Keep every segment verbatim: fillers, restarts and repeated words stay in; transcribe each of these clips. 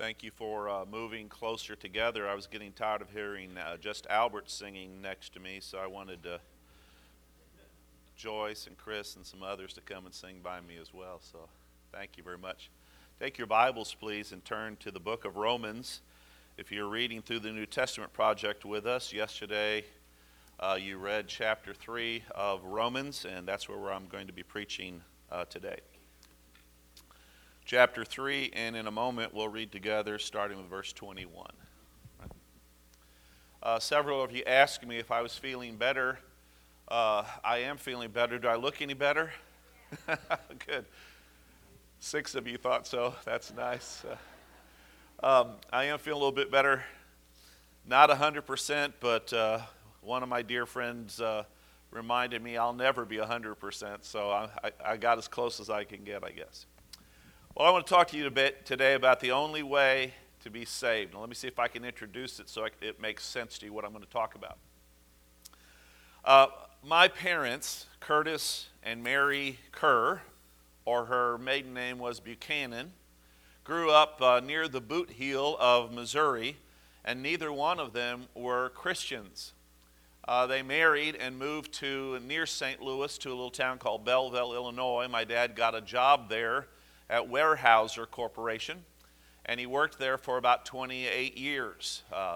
Thank you for uh, moving closer together. I was getting tired of hearing uh, just Albert singing next to me, so I wanted uh, Joyce and Chris and some others to come and sing by me as well. So thank you very much. Take your Bibles, please, and turn to the book of Romans. If you're reading through the New Testament project with us, yesterday uh, you read chapter three of Romans, and that's where I'm going to be preaching uh, today. Chapter three, and in a moment we'll read together starting with verse twenty-one. Uh, several of you asked me if I was feeling better. Uh, I am feeling better. Do I look any better? Good. Six of you thought so. That's nice. Uh, um, I am feeling a little bit better. Not one hundred percent, but uh, one of my dear friends uh, reminded me I'll never be one hundred percent, so I, I, I got as close as I can get, I guess. Well, I want to talk to you a bit today about the only way to be saved. Now, let me see if I can introduce it so it makes sense to you what I'm going to talk about. Uh, my parents, Curtis and Mary Kerr, or her maiden name was Buchanan, grew up uh, near the Boot Heel of Missouri, and neither one of them were Christians. Uh, they married and moved to near Saint Louis to a little town called Belleville, Illinois. My dad got a job there at Weyerhaeuser Corporation, and he worked there for about twenty-eight years. Uh,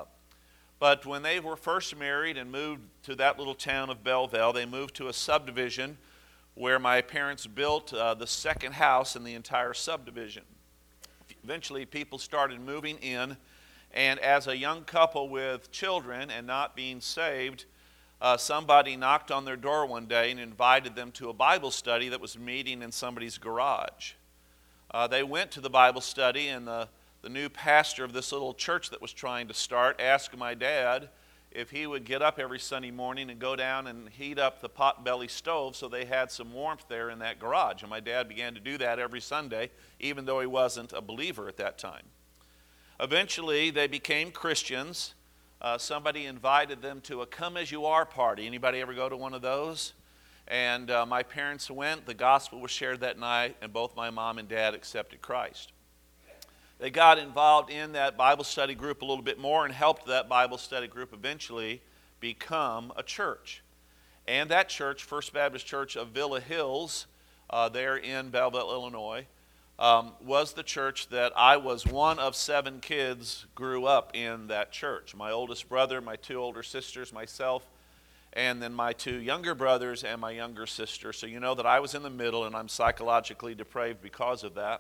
but when they were first married and moved to that little town of Belleville, they moved to a subdivision where my parents built uh, the second house in the entire subdivision. Eventually, people started moving in, and as a young couple with children and not being saved, uh, somebody knocked on their door one day and invited them to a Bible study that was meeting in somebody's garage. Uh, they went to the Bible study, and the, the new pastor of this little church that was trying to start asked my dad if he would get up every Sunday morning and go down and heat up the potbelly stove so they had some warmth there in that garage. And my dad began to do that every Sunday, even though he wasn't a believer at that time. Eventually, they became Christians. Uh, somebody invited them to a come-as-you-are party. Anybody ever go to one of those? And uh, my parents went, the gospel was shared that night, and both my mom and dad accepted Christ. They got involved in that Bible study group a little bit more and helped that Bible study group eventually become a church. And that church, First Baptist Church of Villa Hills, uh, there in Belleville, Illinois, um, was the church that I was one of seven kids grew up in that church. My oldest brother, my two older sisters, myself, and then my two younger brothers and my younger sister. So you know that I was in the middle, and I'm psychologically depraved because of that.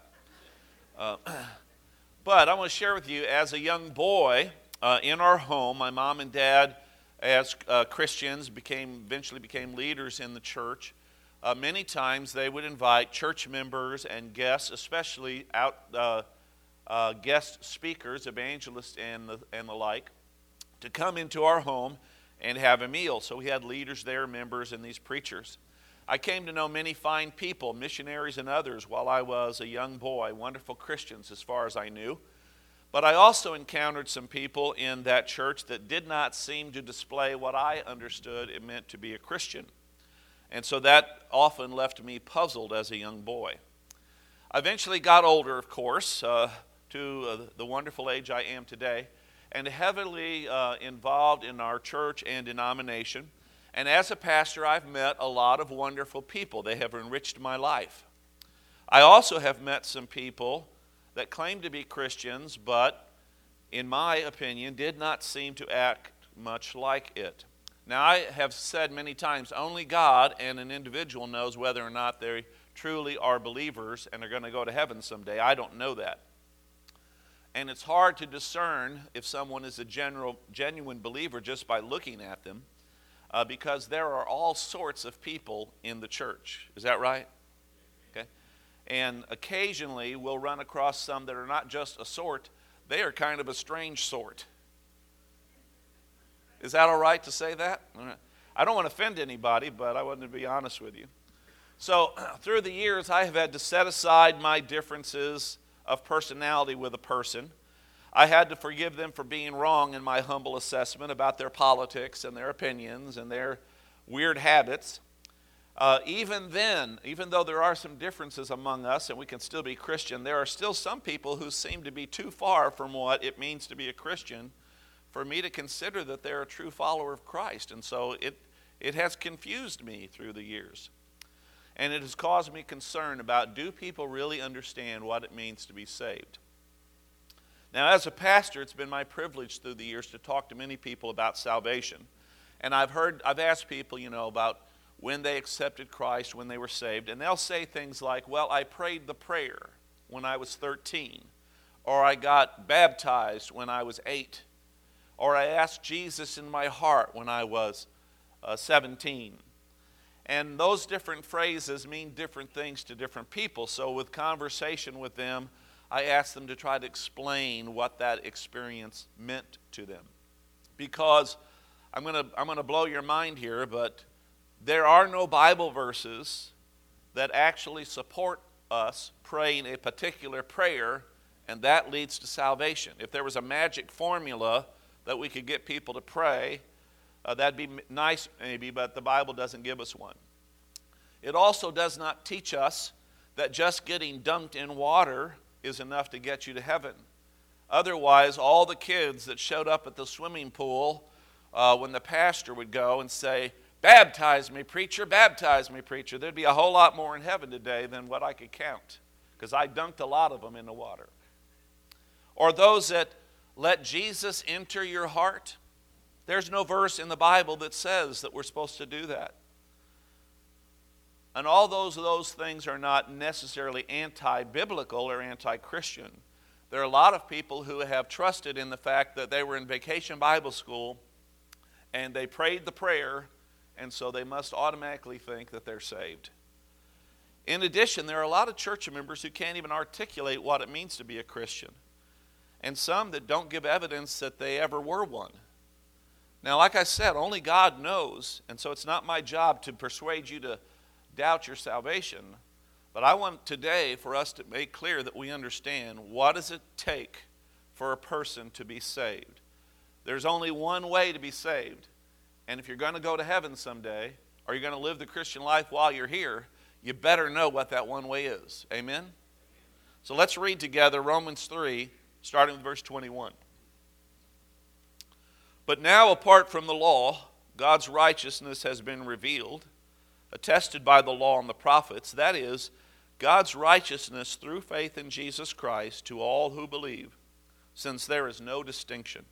Uh, but I want to share with you, as a young boy uh, in our home, my mom and dad, as uh, Christians, became eventually became leaders in the church. Uh, many times they would invite church members and guests, especially out uh, uh, guest speakers, evangelists, and the, and the like, to come into our home and have a meal. So we had leaders there, members, and these preachers. I came to know many fine people, missionaries and others, while I was a young boy, wonderful Christians as far as I knew. But I also encountered some people in that church that did not seem to display what I understood it meant to be a Christian. And so that often left me puzzled as a young boy. I eventually got older, of course, uh, to uh, the wonderful age I am today, and heavily uh, involved in our church and denomination. And as a pastor, I've met a lot of wonderful people. They have enriched my life. I also have met some people that claim to be Christians, but in my opinion, did not seem to act much like it. Now, I have said many times, only God and an individual knows whether or not they truly are believers and are going to go to heaven someday. I don't know that. And it's hard to discern if someone is a general, genuine believer just by looking at them, uh, because there are all sorts of people in the church. Is that right? Okay. And occasionally we'll run across some that are not just a sort, they are kind of a strange sort. Is that all right to say that? I don't want to offend anybody, but I wanted to be honest with you. So through the years, I have had to set aside my differences of personality with a person. I had to forgive them for being wrong in my humble assessment about their politics and their opinions and their weird habits. Uh, even then, even though there are some differences among us and we can still be Christian, there are still some people who seem to be too far from what it means to be a Christian for me to consider that they're a true follower of Christ. And so it, it has confused me through the years. And it has caused me concern about, do people really understand what it means to be saved? Now, as a pastor, it's been my privilege through the years to talk to many people about salvation. And I've heard, I've asked people, you know, about when they accepted Christ, when they were saved. And they'll say things like, well, I prayed the prayer when I was thirteen. Or I got baptized when I was eight. Or I asked Jesus in my heart when I was uh, seventeen. And those different phrases mean different things to different people. So with conversation with them, I ask them to try to explain what that experience meant to them. Because I'm going to I'm going to blow your mind here, but there are no Bible verses that actually support us praying a particular prayer, and that leads to salvation. If there was a magic formula that we could get people to pray, uh, that'd be nice maybe, but the Bible doesn't give us one. It also does not teach us that just getting dunked in water is enough to get you to heaven. Otherwise, all the kids that showed up at the swimming pool uh, when the pastor would go and say, baptize me, preacher, baptize me, preacher, there'd be a whole lot more in heaven today than what I could count, because I dunked a lot of them in the water. Or those that let Jesus enter your heart. There's no verse in the Bible that says that we're supposed to do that. And all those those things are not necessarily anti-biblical or anti-Christian. There are a lot of people who have trusted in the fact that they were in Vacation Bible School and they prayed the prayer, and so they must automatically think that they're saved. In addition, there are a lot of church members who can't even articulate what it means to be a Christian, and some that don't give evidence that they ever were one. Now, like I said, only God knows, and so it's not my job to persuade you to doubt your salvation, but I want today for us to make clear that we understand what does it take for a person to be saved. There's only one way to be saved, and if you're going to go to heaven someday, or you're going to live the Christian life while you're here, you better know what that one way is. Amen? So let's read together Romans three, starting with verse twenty-one. But now, apart from the law, God's righteousness has been revealed, attested by the law and the prophets, that is, God's righteousness through faith in Jesus Christ to all who believe, since there is no distinction.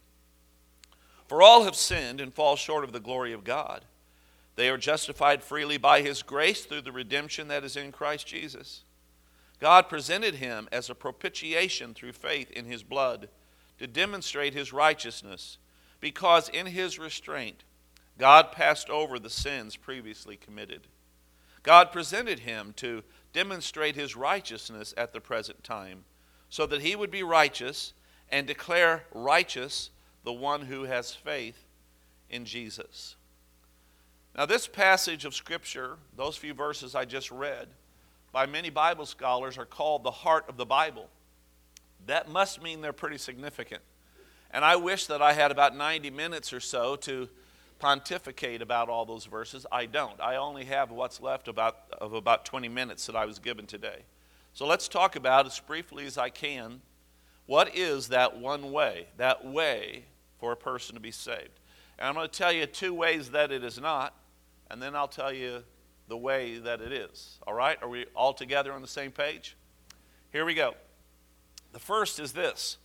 For all have sinned and fall short of the glory of God. They are justified freely by His grace through the redemption that is in Christ Jesus. God presented Him as a propitiation through faith in His blood to demonstrate His righteousness, because in His restraint God passed over the sins previously committed. God presented Him to demonstrate His righteousness at the present time, so that He would be righteous and declare righteous the one who has faith in Jesus. Now, this passage of Scripture, those few verses I just read, by many Bible scholars are called the heart of the Bible. That must mean they're pretty significant. And I wish that I had about ninety minutes or so to pontificate about all those verses. I don't. I only have what's left about, of about twenty minutes that I was given today. So let's talk about, as briefly as I can, what is that one way, that way for a person to be saved. And I'm going to tell you two ways that it is not, and then I'll tell you the way that it is. All right? Are we all together on the same page? Here we go. The first is this.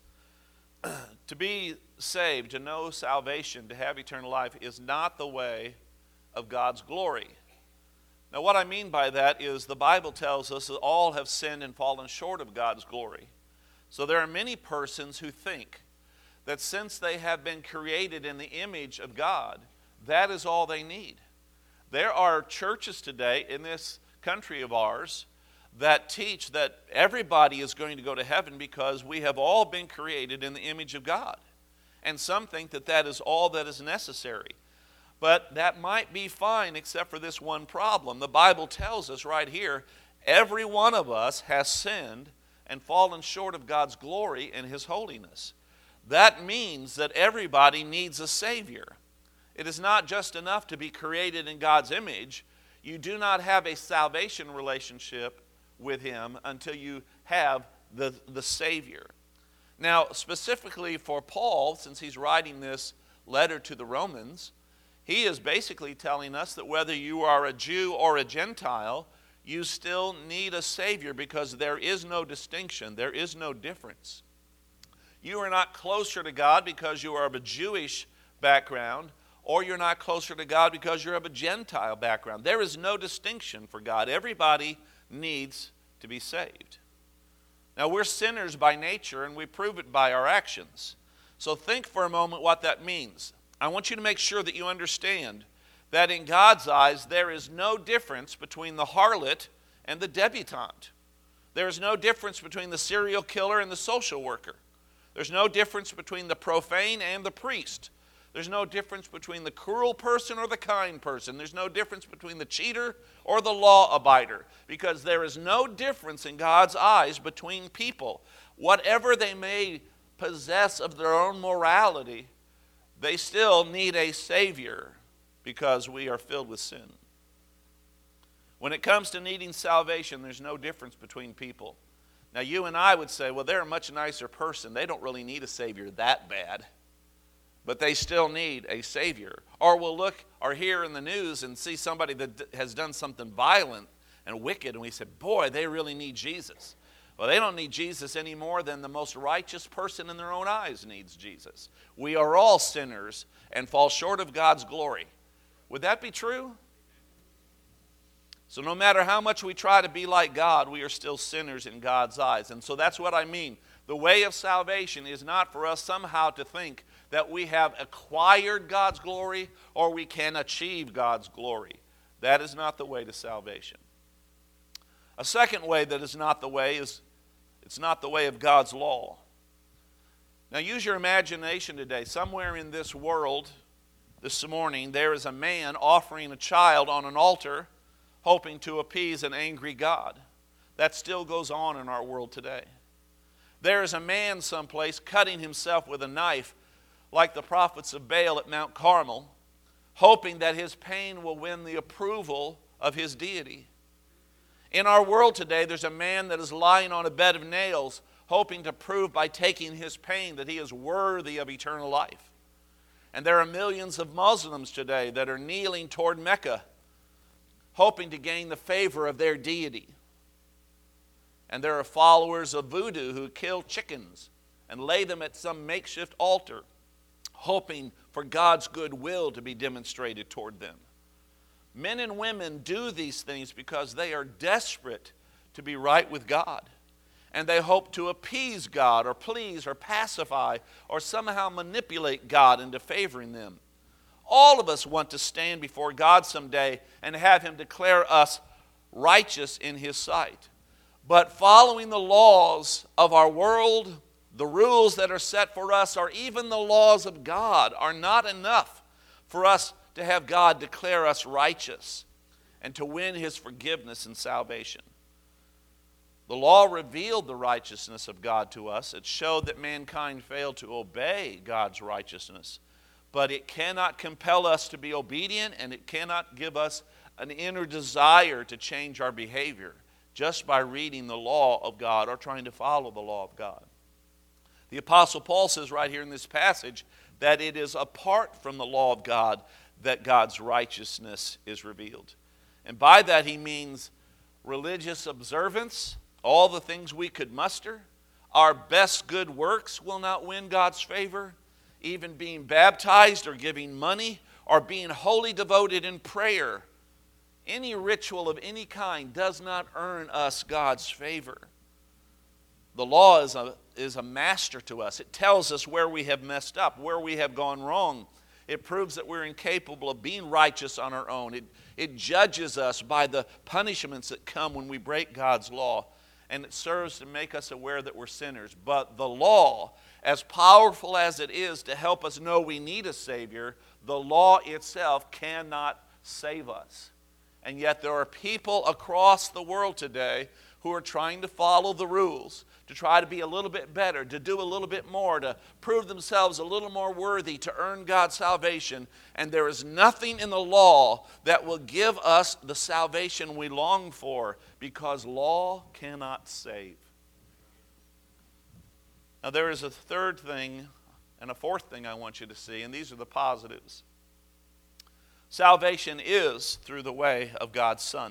To be saved, to know salvation, to have eternal life is not the way of God's glory. Now, what I mean by that is the Bible tells us that all have sinned and fallen short of God's glory. So there are many persons who think that since they have been created in the image of God, that is all they need. There are churches today in this country of ours that teach that everybody is going to go to heaven because we have all been created in the image of God. And some think that that is all that is necessary. But that might be fine except for this one problem. The Bible tells us right here, every one of us has sinned and fallen short of God's glory and His holiness. That means that everybody needs a Savior. It is not just enough to be created in God's image. you do not have a salvation relationship with him until you have the, the Savior. Now, specifically for Paul, since he's writing this letter to the Romans, he is basically telling us that whether you are a Jew or a Gentile, you still need a Savior because there is no distinction, there is no difference. You are not closer to God because you are of a Jewish background, or you're not closer to God because you're of a Gentile background. There is no distinction for God. Everybody needs to be saved. Now, we're sinners by nature, and we prove it by our actions. So think for a moment what that means. I want you to make sure that you understand that in God's eyes, there is no difference between the harlot and the debutante. There is no difference between the serial killer and the social worker. There's no difference between the profane and the priest. There's no difference between the cruel person or the kind person. There's no difference between the cheater or the law abider, because there is no difference in God's eyes between people. Whatever they may possess of their own morality, they still need a Savior because we are filled with sin. When it comes to needing salvation, there's no difference between people. Now, you and I would say, well, they're a much nicer person. They don't really need a Savior that bad. But they still need a Savior. Or we'll look or hear in the news and see somebody that has done something violent and wicked, and we say, boy, they really need Jesus. Well, they don't need Jesus any more than the most righteous person in their own eyes needs Jesus. We are all sinners and fall short of God's glory. Would that be true? So no matter how much we try to be like God, we are still sinners in God's eyes. And so that's what I mean. The way of salvation is not for us somehow to think that we have acquired God's glory or we can achieve God's glory. That is not the way to salvation. A second way that is not the way is it's not the way of God's law. Now use your imagination today. Somewhere in this world this morning there is a man offering a child on an altar hoping to appease an angry God. That still goes on in our world today. There is a man someplace cutting himself with a knife like the prophets of Baal at Mount Carmel, hoping that his pain will win the approval of his deity. In our world today, there's a man that is lying on a bed of nails, hoping to prove by taking his pain that he is worthy of eternal life. And there are millions of Muslims today that are kneeling toward Mecca, hoping to gain the favor of their deity. And there are followers of voodoo who kill chickens and lay them at some makeshift altar, hoping for God's goodwill to be demonstrated toward them. Men and women do these things because they are desperate to be right with God. And they hope to appease God or please or pacify or somehow manipulate God into favoring them. All of us want to stand before God someday and have Him declare us righteous in His sight. But following the laws of our world, the rules that are set for us, or even the laws of God, are not enough for us to have God declare us righteous and to win His forgiveness and salvation. The law revealed the righteousness of God to us. It showed that mankind failed to obey God's righteousness. But it cannot compel us to be obedient, and it cannot give us an inner desire to change our behavior just by reading the law of God or trying to follow the law of God. The Apostle Paul says right here in this passage that it is apart from the law of God that God's righteousness is revealed. And by that he means religious observance, all the things we could muster. Our best good works will not win God's favor. Even being baptized or giving money or being wholly devoted in prayer. Any ritual of any kind does not earn us God's favor. The law is a, is a master to us. It tells us where we have messed up, where we have gone wrong. It proves that we're incapable of being righteous on our own. It, it judges us by the punishments that come when we break God's law. And it serves to make us aware that we're sinners. But the law, as powerful as it is to help us know we need a Savior, the law itself cannot save us. And yet there are people across the world today who are trying to follow the rules, to try to be a little bit better, to do a little bit more, to prove themselves a little more worthy, to earn God's salvation. And there is nothing in the law that will give us the salvation we long for, because law cannot save. Now there is a third thing and a fourth thing I want you to see, and these are the positives. Salvation is through the way of God's Son.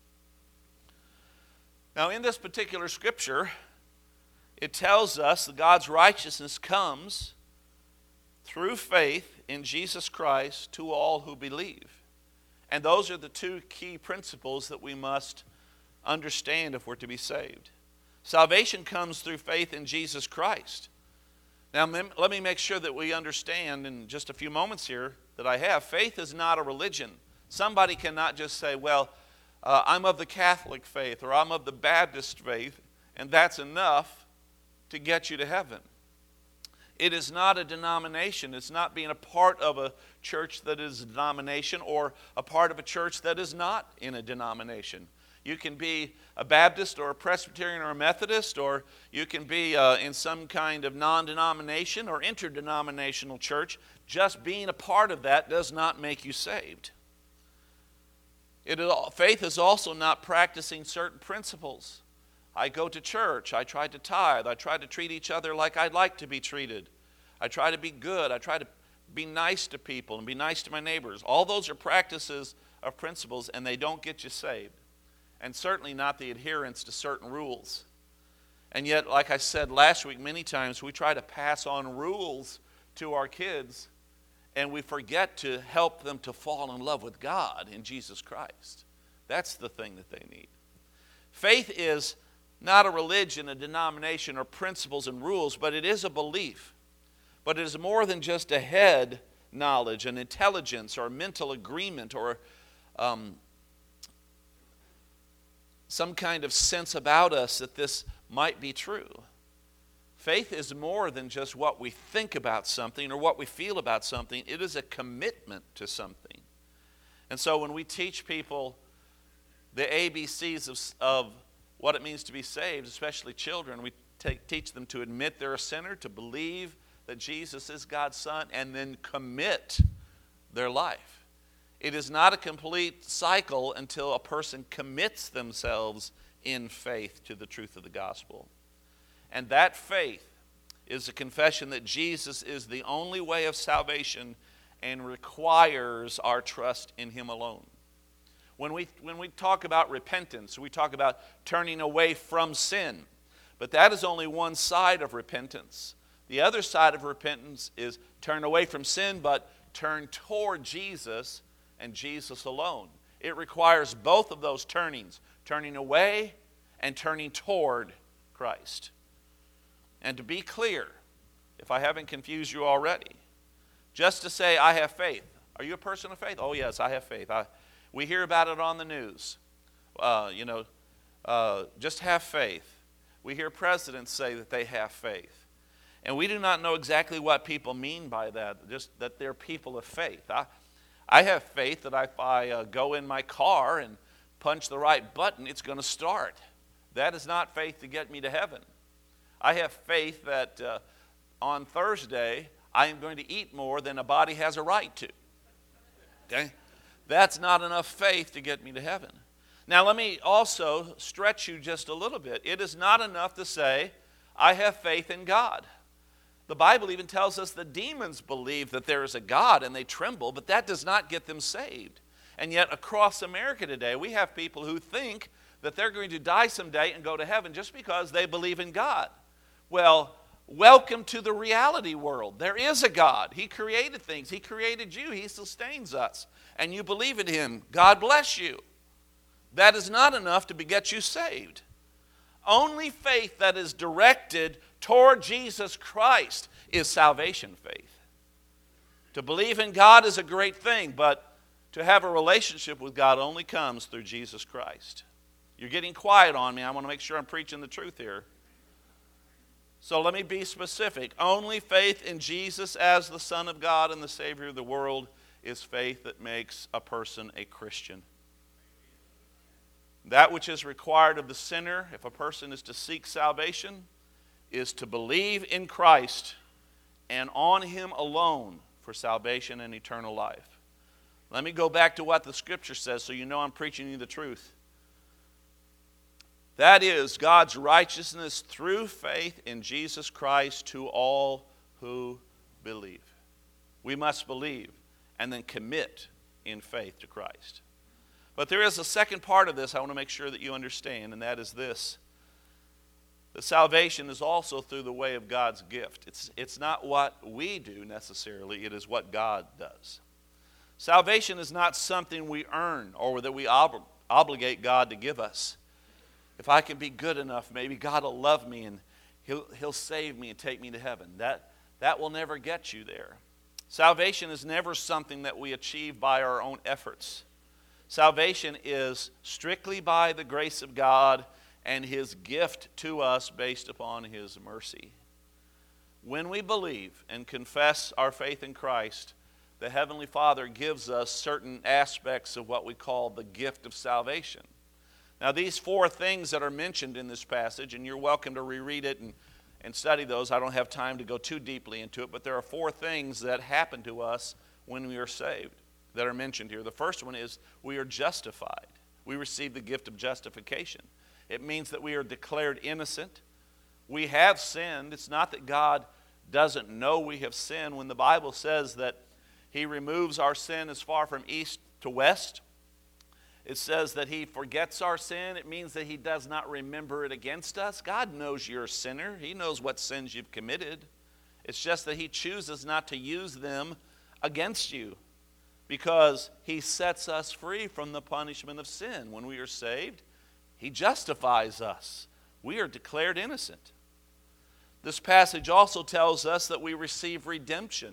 Now, in this particular scripture, it tells us that God's righteousness comes through faith in Jesus Christ to all who believe. And those are the two key principles that we must understand if we're to be saved. Salvation comes through faith in Jesus Christ. Now, let me make sure that we understand in just a few moments here that I have. Faith is not a religion. Somebody cannot just say, well, uh, I'm of the Catholic faith or I'm of the Baptist faith, and that's enough to get you to heaven. It is not a denomination. It's not being a part of a church that is a denomination or a part of a church that is not in a denomination. You can be a Baptist or a Presbyterian or a Methodist, or you can be uh, in some kind of non-denomination or interdenominational church. Just being a part of that does not make you saved. It is, faith is also not practicing certain principles. I go to church, I try to tithe, I try to treat each other like I'd like to be treated. I try to be good, I try to be nice to people and be nice to my neighbors. All those are practices of principles, and they don't get you saved. And certainly not the adherence to certain rules. And yet, like I said last week many times, we try to pass on rules to our kids, and we forget to help them to fall in love with God in Jesus Christ. That's the thing that they need. Faith is not a religion, a denomination, or principles and rules, but it is a belief. But it is more than just a head knowledge, an intelligence, or a mental agreement, or um, some kind of sense about us that this might be true. Faith is more than just what we think about something or what we feel about something. It is a commitment to something. And so when we teach people the A B Cs of, of what it means to be saved, especially children, we take, teach them to admit they're a sinner, to believe that Jesus is God's Son, and then commit their life. It is not a complete cycle until a person commits themselves in faith to the truth of the gospel. And that faith is a confession that Jesus is the only way of salvation and requires our trust in Him alone. When we, when we talk about repentance, we talk about turning away from sin. But that is only one side of repentance. The other side of repentance is turn away from sin, but turn toward Jesus and Jesus alone. It requires both of those turnings, turning away and turning toward Christ. And to be clear, if I haven't confused you already, just to say I have faith. Are you a person of faith? Oh yes, I have faith. I, we hear about it on the news. Uh, you know, uh, just have faith. We hear presidents say that they have faith. And we do not know exactly what people mean by that, just that they're people of faith. I, I have faith that if I uh, go in my car and punch the right button, it's going to start. That is not faith to get me to heaven. I have faith that uh, on Thursday I am going to eat more than a body has a right to. Okay? That's not enough faith to get me to heaven. Now let me also stretch you just a little bit. It is not enough to say, I have faith in God. The Bible even tells us the demons believe that there is a God and they tremble, but that does not get them saved. And yet across America today, we have people who think that they're going to die someday and go to heaven just because they believe in God. Well, welcome to the reality world. There is a God. He created things. He created you. He sustains us. And you believe in Him. God bless you. That is not enough to get you saved. Only faith that is directed toward Jesus Christ is salvation faith. To believe in God is a great thing, but to have a relationship with God only comes through Jesus Christ. You're getting quiet on me. I want to make sure I'm preaching the truth here. So let me be specific. Only faith in Jesus as the Son of God and the Savior of the world is faith that makes a person a Christian. That which is required of the sinner, if a person is to seek salvation, is to believe in Christ and on Him alone for salvation and eternal life. Let me go back to what the Scripture says so you know I'm preaching you the truth. That is God's righteousness through faith in Jesus Christ to all who believe. We must believe and then commit in faith to Christ. But there is a second part of this I want to make sure that you understand, and that is this. The salvation is also through the way of God's gift. It's, it's not what we do necessarily, it is what God does. Salvation is not something we earn or that we ob- obligate God to give us. If I can be good enough, maybe God will love me and He'll, he'll save me and take me to heaven. That, that will never get you there. Salvation is never something that we achieve by our own efforts. Salvation is strictly by the grace of God and His gift to us based upon His mercy. When we believe and confess our faith in Christ, the Heavenly Father gives us certain aspects of what we call the gift of salvation. Now, these four things that are mentioned in this passage, and you're welcome to reread it and, and study those. I don't have time to go too deeply into it, but there are four things that happen to us when we are saved that are mentioned here. The first one is we are justified. We receive the gift of justification. It means that we are declared innocent. We have sinned. It's not that God doesn't know we have sinned. When the Bible says that He removes our sin as far from east to west, it says that He forgets our sin. It means that He does not remember it against us. God knows you're a sinner. He knows what sins you've committed. It's just that He chooses not to use them against you, because He sets us free from the punishment of sin. When we are saved, He justifies us. We are declared innocent. This passage also tells us that we receive redemption.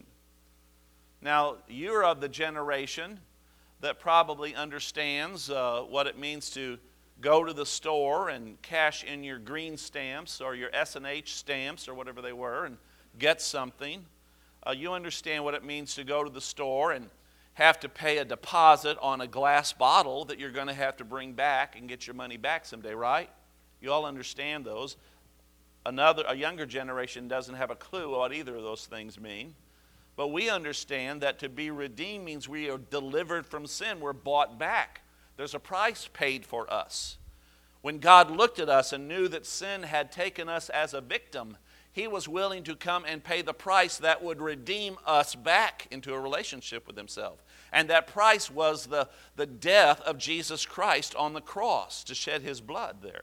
Now, you're of the generation that probably understands uh, what it means to go to the store and cash in your green stamps or your S and H stamps or whatever they were and get something. Uh, you understand what it means to go to the store and have to pay a deposit on a glass bottle that you're going to have to bring back and get your money back someday, right? You all understand those. Another, a younger generation doesn't have a clue what either of those things mean. But we understand that to be redeemed means we are delivered from sin. We're bought back. There's a price paid for us. When God looked at us and knew that sin had taken us as a victim, He was willing to come and pay the price that would redeem us back into a relationship with Himself. And that price was the, the death of Jesus Christ on the cross to shed His blood there.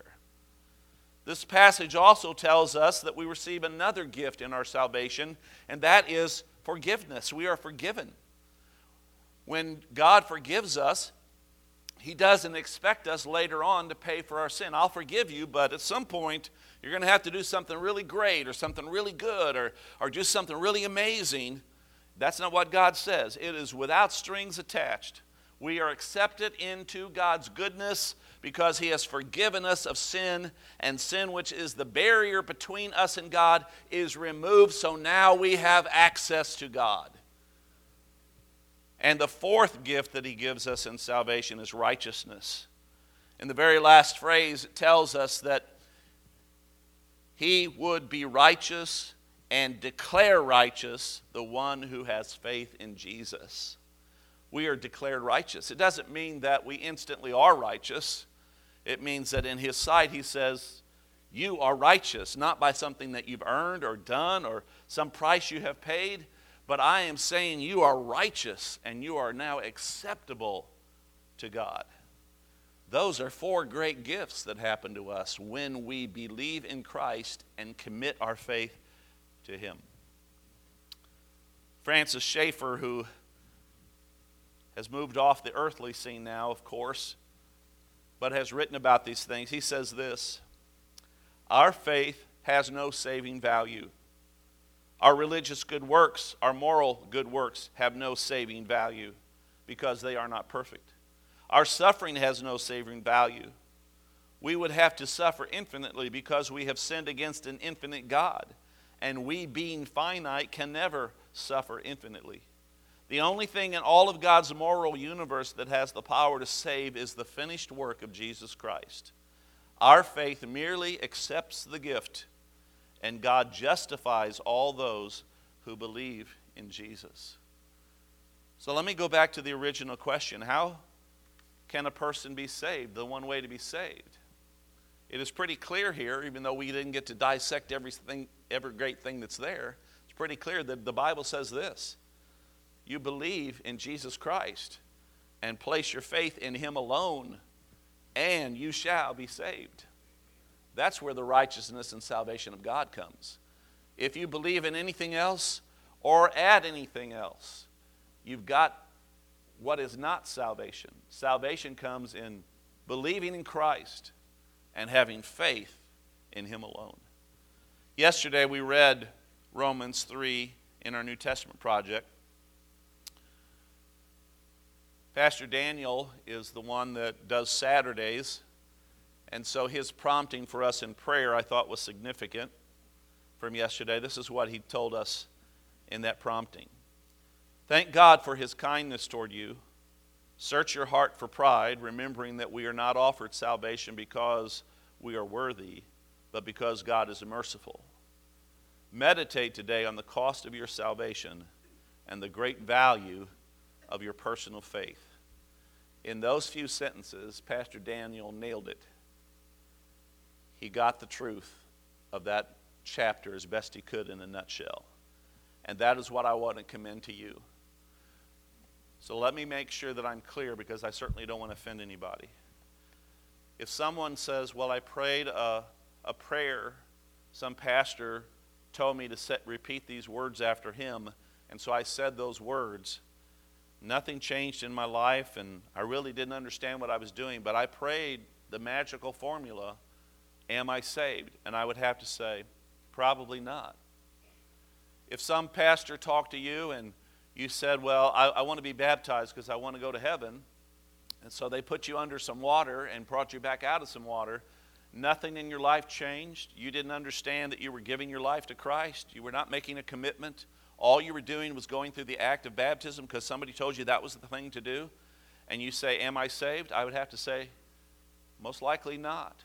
This passage also tells us that we receive another gift in our salvation, and that is forgiveness. We are forgiven. When God forgives us, He doesn't expect us later on to pay for our sin. I'll forgive you, but at some point, you're going to have to do something really great or something really good or, or do something really amazing. That's not what God says. It is without strings attached. We are accepted into God's goodness because He has forgiven us of sin, and sin, which is the barrier between us and God, is removed, so now we have access to God. And the fourth gift that He gives us in salvation is righteousness. In the very last phrase, it tells us that He would be righteous and declare righteous the one who has faith in Jesus. We are declared righteous. It doesn't mean that we instantly are righteous. It means that in His sight He says, you are righteous, not by something that you've earned or done or some price you have paid, but I am saying you are righteous and you are now acceptable to God. Those are four great gifts that happen to us when we believe in Christ and commit our faith to Him. Francis Schaeffer, who has moved off the earthly scene now, of course, but has written about these things, he says this: our faith has no saving value. Our religious good works, our moral good works have no saving value because they are not perfect. Our suffering has no saving value. We would have to suffer infinitely because we have sinned against an infinite God. And we, being finite, can never suffer infinitely. The only thing in all of God's moral universe that has the power to save is the finished work of Jesus Christ. Our faith merely accepts the gift, and God justifies all those who believe in Jesus. So let me go back to the original question. How can a person be saved? The one way to be saved. It is pretty clear here, even though we didn't get to dissect everything, every great thing that's there, it's pretty clear that the Bible says this. You believe in Jesus Christ and place your faith in Him alone, and you shall be saved. That's where the righteousness and salvation of God comes. If you believe in anything else or add anything else, you've got what is not salvation. Salvation comes in believing in Christ and having faith in Him alone. Yesterday we read Romans three in our New Testament project. Pastor Daniel is the one that does Saturdays, and so his prompting for us in prayer I thought was significant from yesterday. This is what he told us in that prompting. Thank God for His kindness toward you. Search your heart for pride, remembering that we are not offered salvation because we are worthy, but because God is merciful. Meditate today on the cost of your salvation and the great value of your personal faith. In those few sentences, Pastor Daniel nailed it. He got the truth of that chapter as best he could in a nutshell. And that is what I want to commend to you. So let me make sure that I'm clear, because I certainly don't want to offend anybody. If someone says, well, I prayed a, a prayer, some pastor told me to set, repeat these words after him, and so I said those words, nothing changed in my life, and I really didn't understand what I was doing, but I prayed the magical formula, am I saved? And I would have to say, probably not. If some pastor talked to you and you said, well, I, I want to be baptized because I want to go to heaven, and so they put you under some water and brought you back out of some water, nothing in your life changed. You didn't understand that you were giving your life to Christ. You were not making a commitment. All you were doing was going through the act of baptism because somebody told you that was the thing to do. And you say, am I saved? I would have to say, most likely not.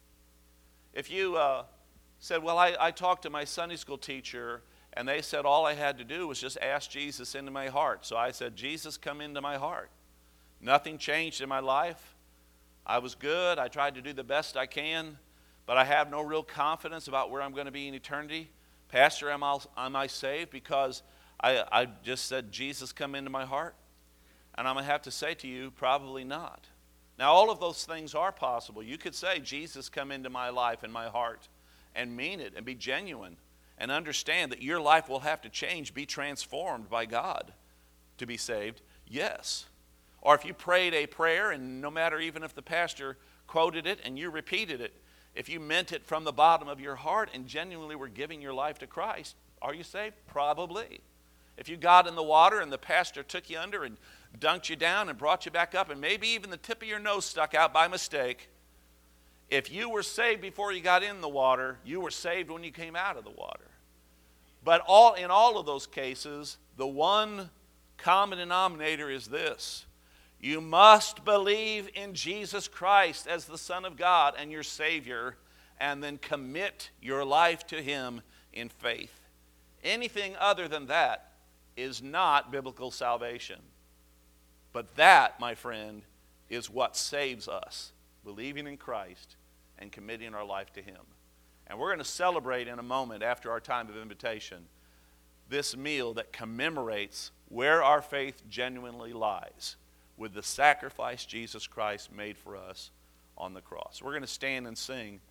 If you uh, said, well, I, I talked to my Sunday school teacher, and they said all I had to do was just ask Jesus into my heart. So I said, Jesus, come into my heart. Nothing changed in my life. I was good. I tried to do the best I can, but I have no real confidence about where I'm going to be in eternity. Pastor, am I, am I saved because I, I just said, Jesus, come into my heart? And I'm going to have to say to you, probably not. Now, all of those things are possible. You could say, Jesus, come into my life and my heart, and mean it and be genuine and understand that your life will have to change, be transformed by God to be saved. Yes. Or if you prayed a prayer, and no matter even if the pastor quoted it and you repeated it, if you meant it from the bottom of your heart and genuinely were giving your life to Christ, are you saved? Probably. If you got in the water and the pastor took you under and dunked you down and brought you back up, and maybe even the tip of your nose stuck out by mistake, if you were saved before you got in the water, you were saved when you came out of the water. But all in all of those cases, the one common denominator is this. You must believe in Jesus Christ as the Son of God and your Savior, and then commit your life to Him in faith. Anything other than that is not biblical salvation. But that, my friend, is what saves us, believing in Christ and committing our life to Him. And we're going to celebrate in a moment, after our time of invitation, this meal that commemorates where our faith genuinely lies, with the sacrifice Jesus Christ made for us on the cross. We're going to stand and sing.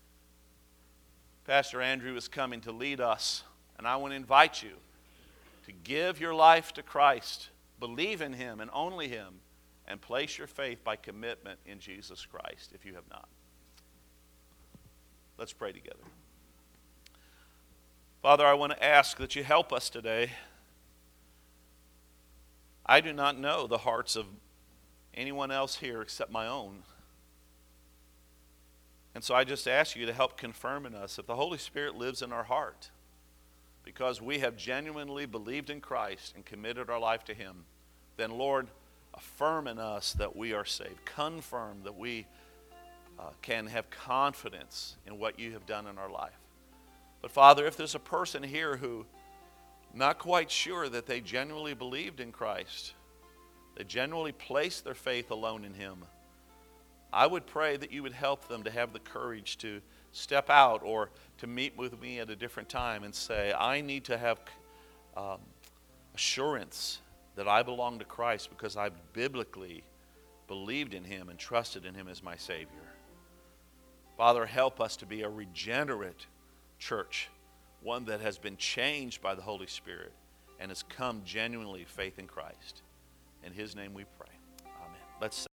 Pastor Andrew is coming to lead us, and I want to invite you to give your life to Christ, believe in Him and only Him, and place your faith by commitment in Jesus Christ if you have not. Let's pray together. Father, I want to ask that you help us today. I do not know the hearts of anyone else here except my own. And so I just ask you to help confirm in us if the Holy Spirit lives in our heart. because we have genuinely believed in Christ and committed our life to Him, then, Lord, affirm in us that we are saved. Confirm that we uh, can have confidence in what you have done in our life. But, Father, if there's a person here who not quite sure that they genuinely believed in Christ, they genuinely placed their faith alone in Him, I would pray that you would help them to have the courage to step out or to meet with me at a different time and say, I need to have um, assurance that I belong to Christ because I biblically believed in Him and trusted in Him as my Savior. Father, help us to be a regenerate church, one that has been changed by the Holy Spirit and has come genuinely faith in Christ. In His name we pray. Amen. Let's